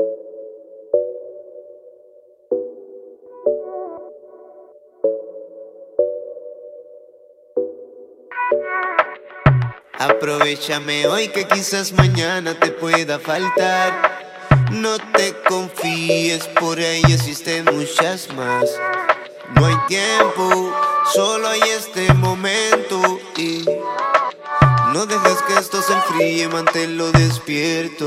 Aprovechame hoy que quizás mañana te pueda faltar. No te confíes, por ahí existen muchas más. No hay tiempo, solo hay este momento. Y no dejes que esto se enfríe, manténlo despierto.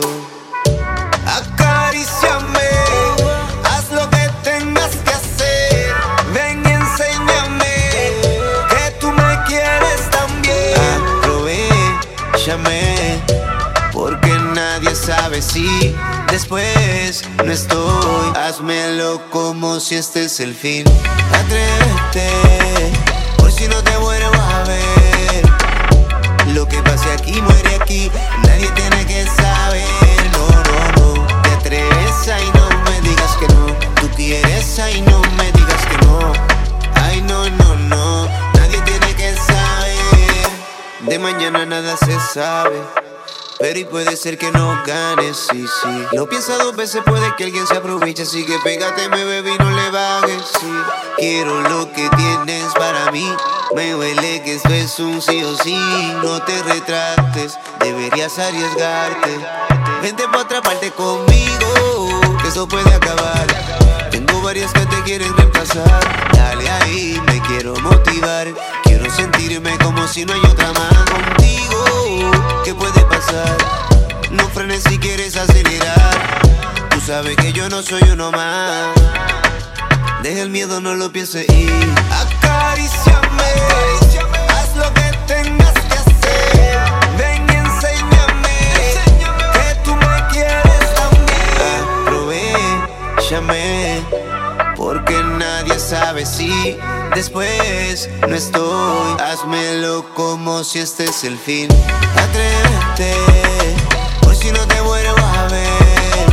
Acaríciame, haz lo que tengas que hacer. Ven y enséñame que tú me quieres también. Aprovechame, porque nadie sabe si después no estoy. Házmelo como si este es el fin. Atrévete, por si no te vuelvo a ver. Lo que pase aquí muere aquí, nadie tiene que saber. No, no, no, te atreves, ay no me digas que no. Tú quieres, ay no me digas que no. Ay no, no, no, nadie tiene que saber. De mañana nada se sabe, pero y puede ser que no ganes, sí, sí. Lo piensa dos veces, puede que alguien se aproveche. Así que pégate, me bebé, y no le bajes, sí. Quiero lo que tienes para mí. Me duele que esto es un sí o sí. No te retrates, deberías arriesgarte. Vente pa' otra parte conmigo, que esto puede acabar. Tengo varias que te quieren reemplazar. Dale ahí, me quiero motivar. Quiero sentirme como si no hay otra más contigo. ¿Qué puede pasar? No frenes si quieres acelerar. Tú sabes que yo no soy uno más. Deja el miedo, no lo pienses y acaríciame, haz lo que tengas que hacer. Ven y enséñame que tú me quieres también. Aprovechame, porque nadie sabe si después no estoy. Házmelo como si este es el fin. Atrévete, por si no te vuelvo a ver.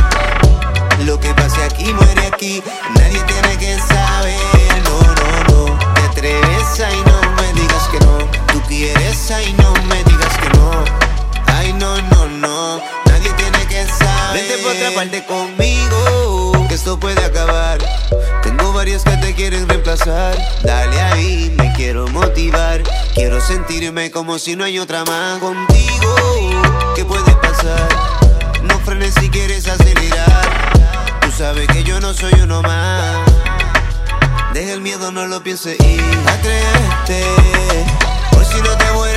Lo que pase aquí muere aquí, nadie tiene que saber. No, no, no, te atreves, ay no me digas que no. Tú quieres, ay no me digas que no. Ay no, no, no, nadie tiene que saber. Vente por otra parte conmigo, que esto puede acabar. Tengo varias que te quieren reemplazar. Dale ahí, me quiero motivar. Quiero sentirme como si no hay otra más contigo. ¿Qué puede pasar? No frenes si quieres acelerar. Tú sabes que yo no soy uno más. Deja el miedo, no lo pienses y atrévete, por si no te voy